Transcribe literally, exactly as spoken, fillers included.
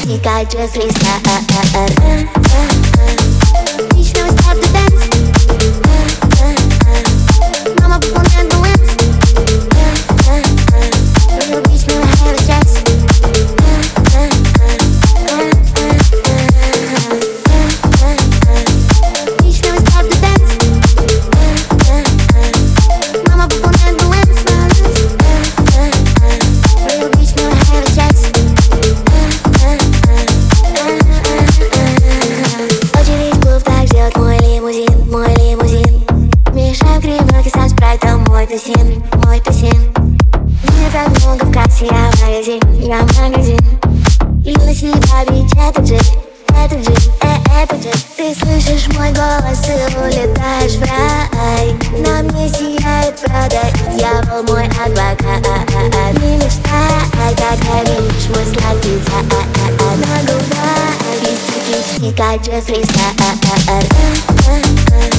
стекает just restart. Отлично we start to dance. Мама выполняет дуэт. Отлично we have a chance. Отлично we start to dance. Мама выполняет дуэт. Отлично we have a chance. Очередь клуб так ждет мой лимузин, мой лимузин. Мешаем кремёнки со спрайтом, мой тусин, мой тусин. Мне так много в кассе, я магазин, я магазин. И на себя бить этот джип, этот джип, э, этот джип. Ты слышишь мой голос и улетаешь в рай. На мне сияет продай, дьявол мой адвокат. Не мечтай, когда видишь мой сладкий зад. На губах кистики стекает just restart.